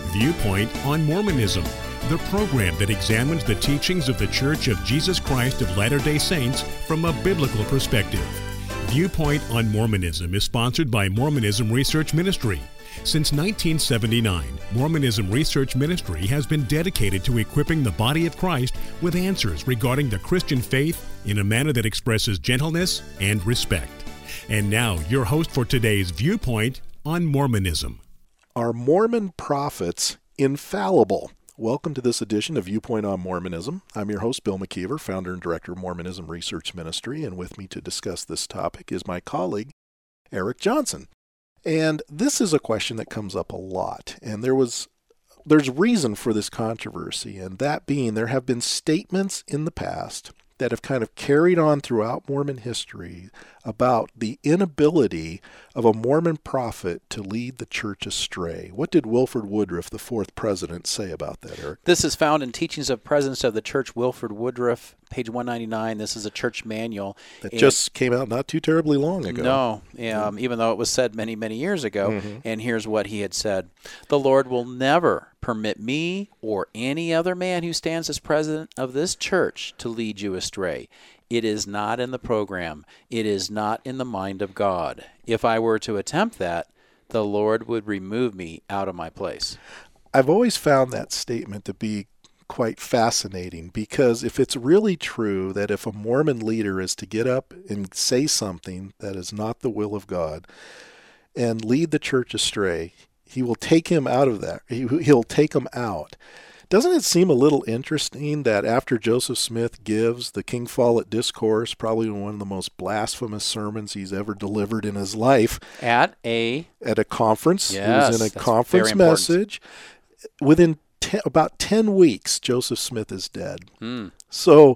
Viewpoint on Mormonism, the program that examines the teachings of the Church of Jesus Christ of Latter-day Saints from a biblical perspective. Viewpoint on Mormonism is sponsored by Mormonism Research Ministry. Since 1979, Mormonism Research Ministry has been dedicated to equipping the body of Christ with answers regarding the Christian faith in a manner that expresses gentleness and respect. And now, your host for today's Viewpoint on Mormonism. Are Mormon prophets infallible? Welcome to this edition of Viewpoint on Mormonism. I'm your host, Bill McKeever, founder and director of Mormonism Research Ministry, and with me to discuss this topic is my colleague, Eric Johnson. And this is a question that comes up a lot, and there's reason for this controversy, and that being there have been statements in the past that have kind of carried on throughout Mormon history about the inability of a Mormon prophet to lead the church astray. What did Wilford Woodruff, the fourth president, say about that, Eric? This is found in Teachings of Presidents of the Church, Wilford Woodruff, page 199. This is a church manual. That just came out not too terribly long ago. No, even though it was said many, many years ago. And here's what he had said. The Lord will never permit me or any other man who stands as president of this church to lead you astray. It is not in the program. It is not in the mind of God. If I were to attempt that, the Lord would remove me out of my place. I've always found that statement to be quite fascinating, because if it's really true that if a Mormon leader is to get up and say something that is not the will of God and lead the church astray, he will take him out of that. He'll take him out. Doesn't it seem a little interesting that after Joseph Smith gives the King Follett Discourse, probably one of the most blasphemous sermons he's ever delivered in his life, at a conference, yes, it was in a conference message, within about 10 weeks, Joseph Smith is dead. So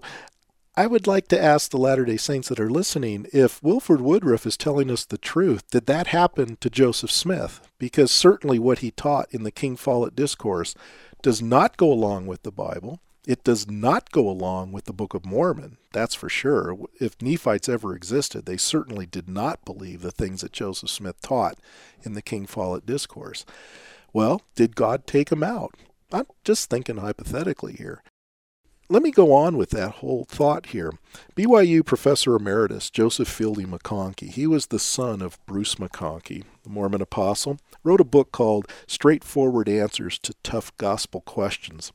I would like to ask the Latter-day Saints that are listening, if Wilford Woodruff is telling us the truth, did that happen to Joseph Smith? Because certainly what he taught in the King Follett Discourse does not go along with the Bible. It does not go along with the Book of Mormon, that's for sure. If Nephites ever existed, they certainly did not believe the things that Joseph Smith taught in the King Follett Discourse. Well, did God take him out? I'm just thinking hypothetically here. Let me go on with that whole thought here. BYU Professor Emeritus Joseph Fielding McConkie, he was the son of Bruce McConkie, the Mormon apostle, wrote a book called Straightforward Answers to Tough Gospel Questions.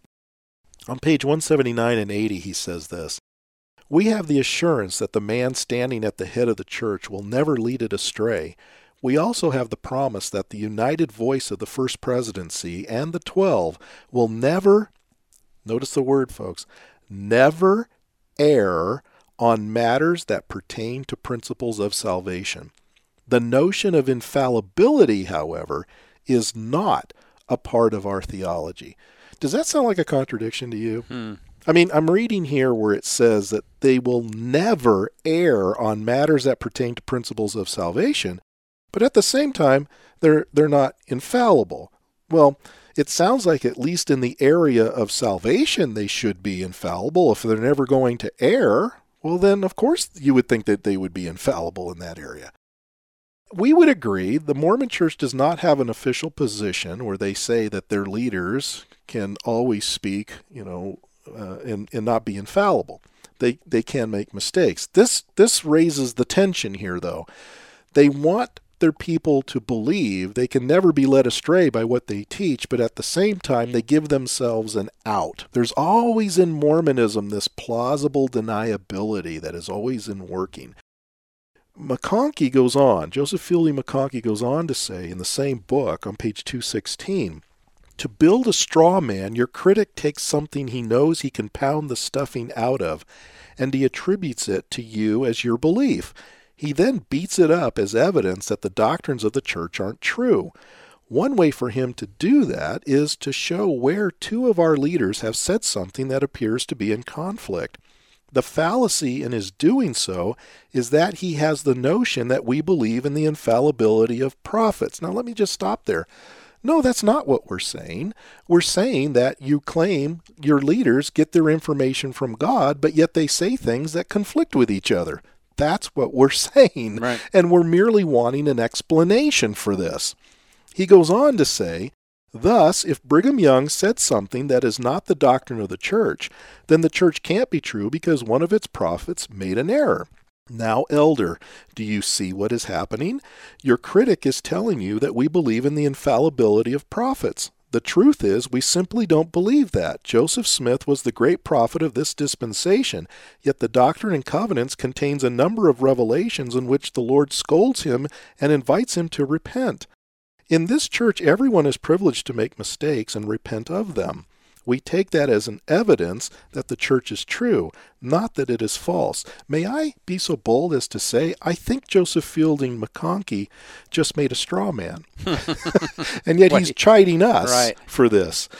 On page 179 and 80, he says this: "We have the assurance that the man standing at the head of the church will never lead it astray. We also have the promise that the united voice of the First Presidency and the 12 will never," notice the word, folks, "never err on matters that pertain to principles of salvation. The notion of infallibility, however, is not a part of our theology." Does that sound like a contradiction to you? I mean, I'm reading here where it says that they will never err on matters that pertain to principles of salvation, but at the same time, they're not infallible. Well, it sounds like at least in the area of salvation they should be infallible. If they're never going to err, well then of course you would think that they would be infallible in that area. We would agree the Mormon Church does not have an official position where they say that their leaders can always speak, and not be infallible. They can make mistakes. This raises the tension here, though. They want their people to believe they can never be led astray by what they teach, but at the same time, they give themselves an out. There's always in Mormonism this plausible deniability that is always in working. McConkie goes on, Joseph Fielding McConkie goes on to say in the same book on page 216, "To build a straw man, your critic takes something he knows he can pound the stuffing out of, and he attributes it to you as your belief. He then beats it up as evidence that the doctrines of the church aren't true. One way for him to do that is to show where two of our leaders have said something that appears to be in conflict. The fallacy in his doing so is that he has the notion that we believe in the infallibility of prophets." Now let me just stop there. No, that's not what we're saying. We're saying that you claim your leaders get their information from God, but yet they say things that conflict with each other. That's what we're saying. Right. And we're merely wanting an explanation for this. He goes on to say, Thus, if Brigham Young said something that is not the doctrine of the church, then the church can't be true because one of its prophets made an error. Now, elder, do you see what is happening? Your critic is telling you that we believe in the infallibility of prophets. The truth is, we simply don't believe that. Joseph Smith was the great prophet of this dispensation, yet the Doctrine and Covenants contains a number of revelations in which the Lord scolds him and invites him to repent. In this church, everyone is privileged to make mistakes and repent of them. We take that as an evidence that the church is true, not that it is false. May I be so bold as to say, I think Joseph Fielding McConkie just made a straw man. And yet he's chiding us for this.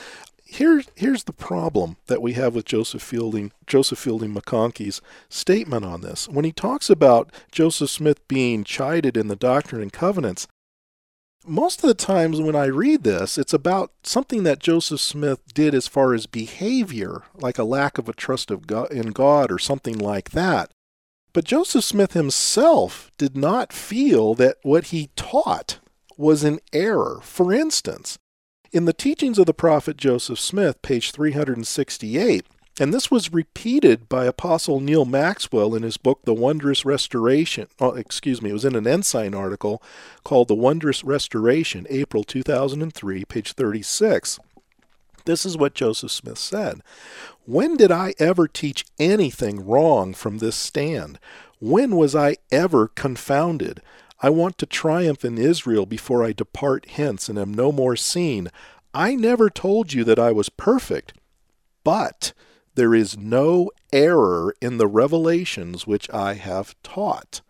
Here's the problem that we have with Joseph Fielding McConkie's statement on this. When he talks about Joseph Smith being chided in the Doctrine and Covenants, most of the times when I read this, it's about something that Joseph Smith did as far as behavior, like a lack of a trust in God or something like that. But Joseph Smith himself did not feel that what he taught was in error. For instance, in the Teachings of the Prophet Joseph Smith, page 368, and this was repeated by Apostle Neil Maxwell in his book, The Wondrous Restoration. It was in an Ensign article called The Wondrous Restoration, April 2003, page 36. This is what Joseph Smith said. When did I ever teach anything wrong from this stand? When was I ever confounded? I want to triumph in Israel before I depart hence and am no more seen. I never told you that I was perfect, but there is no error in the revelations which I have taught.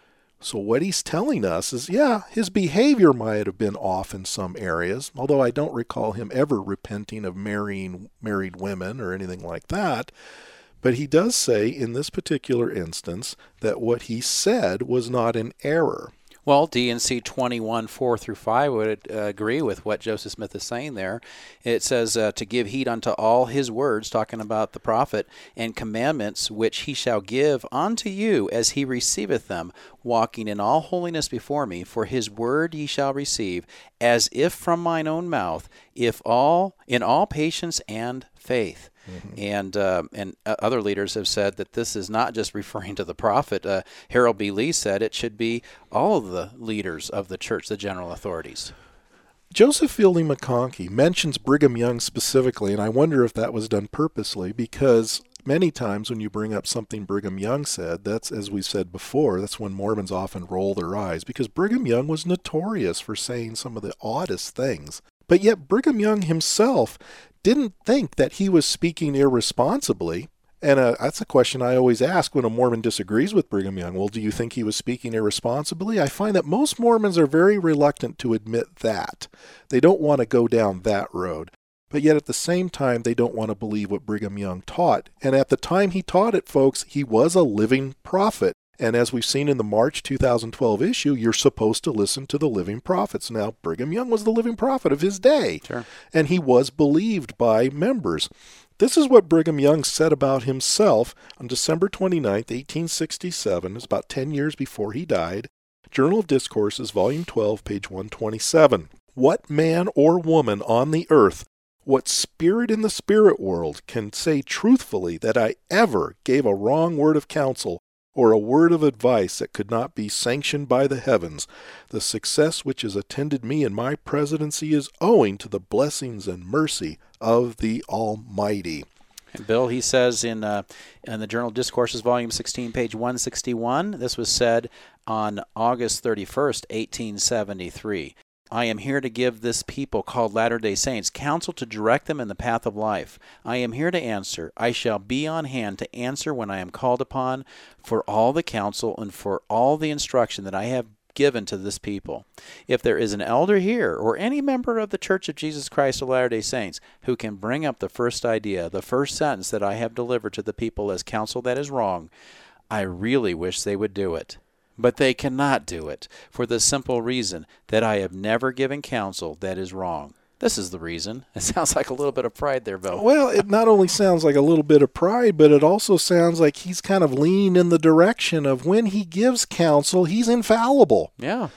So what he's telling us is, his behavior might have been off in some areas, although I don't recall him ever repenting of marrying married women or anything like that. But he does say in this particular instance that what he said was not in error. Well, D&C 21, 4 through 5 would agree with what Joseph Smith is saying there. It says to give heed unto all his words, talking about the prophet, and commandments which he shall give unto you as he receiveth them, walking in all holiness before me. For his word ye shall receive, as if from mine own mouth, in all patience and faith. Mm-hmm. And other leaders have said that this is not just referring to the prophet. Harold B. Lee said it should be all of the leaders of the church, the general authorities. Joseph Fielding McConkie mentions Brigham Young specifically, and I wonder if that was done purposely, because many times when you bring up something Brigham Young said, that's, as we said before, that's when Mormons often roll their eyes, because Brigham Young was notorious for saying some of the oddest things. But yet Brigham Young himself didn't think that he was speaking irresponsibly. And that's a question I always ask when a Mormon disagrees with Brigham Young. Well, do you think he was speaking irresponsibly? I find that most Mormons are very reluctant to admit that. They don't want to go down that road. But yet at the same time, they don't want to believe what Brigham Young taught. And at the time he taught it, folks, he was a living prophet. And as we've seen in the March 2012 issue, you're supposed to listen to the living prophets. Now, Brigham Young was the living prophet of his day. Sure. And he was believed by members. This is what Brigham Young said about himself on December 29th, 1867. It's about 10 years before he died. Journal of Discourses, Volume 12, page 127. What man or woman on the earth, what spirit in the spirit world can say truthfully that I ever gave a wrong word of counsel or a word of advice that could not be sanctioned by the heavens? The success which has attended me in my presidency is owing to the blessings and mercy of the Almighty. And Bill, he says in the Journal of Discourses, Volume 16, page 161, this was said on August 31st, 1873. I am here to give this people called Latter-day Saints counsel to direct them in the path of life. I am here to answer. I shall be on hand to answer when I am called upon for all the counsel and for all the instruction that I have given to this people. If there is an elder here or any member of the Church of Jesus Christ of Latter-day Saints who can bring up the first idea, the first sentence that I have delivered to the people as counsel that is wrong, I really wish they would do it. But they cannot do it, for the simple reason that I have never given counsel that is wrong. This is the reason. It sounds like a little bit of pride there, Bill. Well, it not only sounds like a little bit of pride, but it also sounds like he's kind of leaning in the direction of when he gives counsel, he's infallible. Yeah.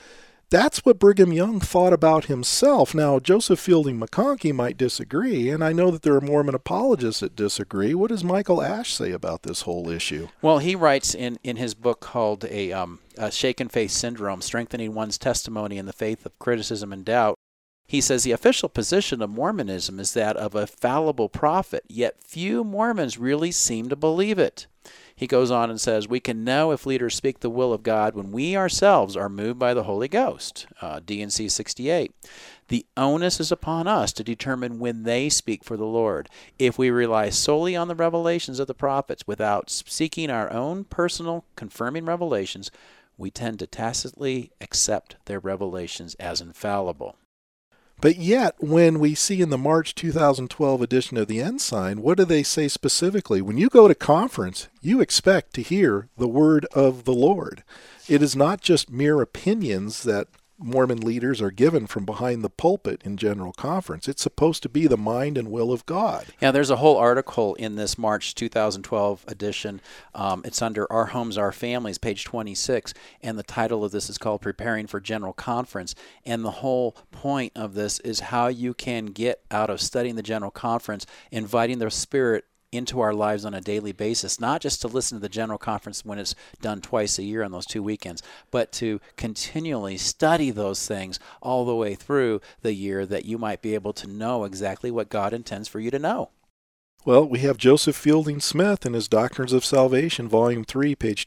That's what Brigham Young thought about himself. Now, Joseph Fielding McConkie might disagree, and I know that there are Mormon apologists that disagree. What does Michael Ash say about this whole issue? Well, he writes in his book called a Shaken Faith Syndrome, Strengthening One's Testimony in the Faith of Criticism and Doubt. He says the official position of Mormonism is that of a fallible prophet, yet few Mormons really seem to believe it. He goes on and says, we can know if leaders speak the will of God when we ourselves are moved by the Holy Ghost. D&C 68. The onus is upon us to determine when they speak for the Lord. If we rely solely on the revelations of the prophets without seeking our own personal confirming revelations, we tend to tacitly accept their revelations as infallible. But yet, when we see in the March 2012 edition of the Ensign, what do they say specifically? When you go to conference, you expect to hear the word of the Lord. It is not just mere opinions that Mormon leaders are given from behind the pulpit in General Conference. It's supposed to be the mind and will of God. Yeah, there's a whole article in this March 2012 edition. It's under Our Homes, Our Families, page 26, and the title of this is called Preparing for General Conference. And the whole point of this is how you can get out of studying the General Conference, inviting the Spirit into our lives on a daily basis, not just to listen to the General Conference when it's done twice a year on those 2 weekends, but to continually study those things all the way through the year, that you might be able to know exactly what God intends for you to know. Well, we have Joseph Fielding Smith in his Doctrines of Salvation, Volume 3, page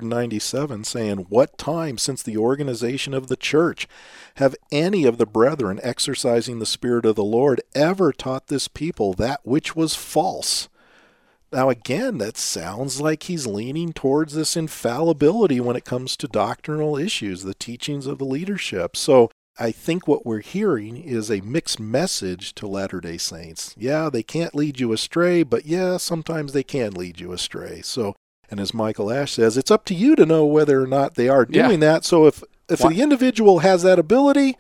297, saying, what time since the organization of the church have any of the brethren exercising the Spirit of the Lord ever taught this people that which was false? Now, again, that sounds like he's leaning towards this infallibility when it comes to doctrinal issues, the teachings of the leadership. So I think what we're hearing is a mixed message to Latter-day Saints. Yeah, they can't lead you astray, but yeah, sometimes they can lead you astray. So, and as Michael Ash says, it's up to you to know whether or not they are doing that. So if the individual has that ability,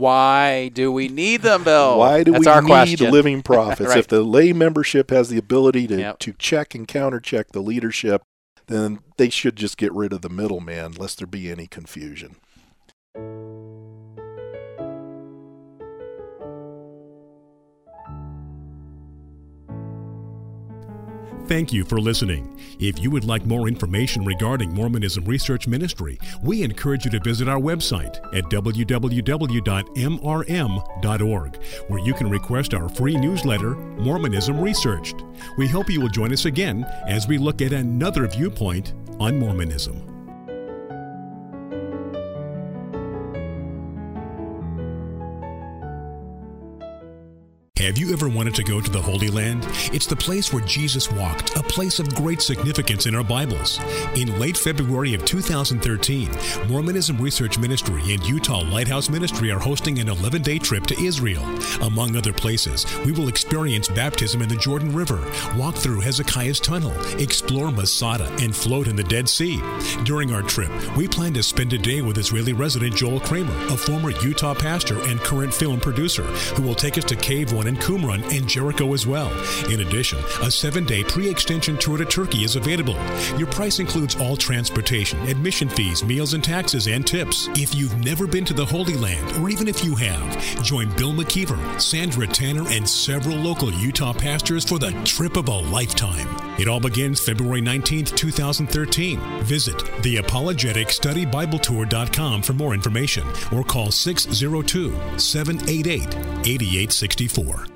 why do we need them, Bill? Why do That's we our need question. living prophets? Right. If the lay membership has the ability to check and countercheck the leadership, then they should just get rid of the middleman, lest there be any confusion. Thank you for listening. If you would like more information regarding Mormonism Research Ministry, we encourage you to visit our website at www.mrm.org, where you can request our free newsletter, Mormonism Researched. We hope you will join us again as we look at another viewpoint on Mormonism. Have you ever wanted to go to the Holy Land? It's the place where Jesus walked, a place of great significance in our Bibles. In late February of 2013, Mormonism Research Ministry and Utah Lighthouse Ministry are hosting an 11-day trip to Israel. Among other places, we will experience baptism in the Jordan River, walk through Hezekiah's Tunnel, explore Masada, and float in the Dead Sea. During our trip, we plan to spend a day with Israeli resident Joel Kramer, a former Utah pastor and current film producer, who will take us to Cave 1 in Qumran and Jericho as well. In addition, a 7-day pre-extension tour to Turkey is available. Your price includes all transportation, admission fees, meals and taxes, and tips. If you've never been to the Holy Land, or even if you have, join Bill McKeever, Sandra Tanner, and several local Utah pastors for the trip of a lifetime. It all begins February 19th, 2013. Visit theapologeticstudybiblettour.com for more information, or call 602-788-8864.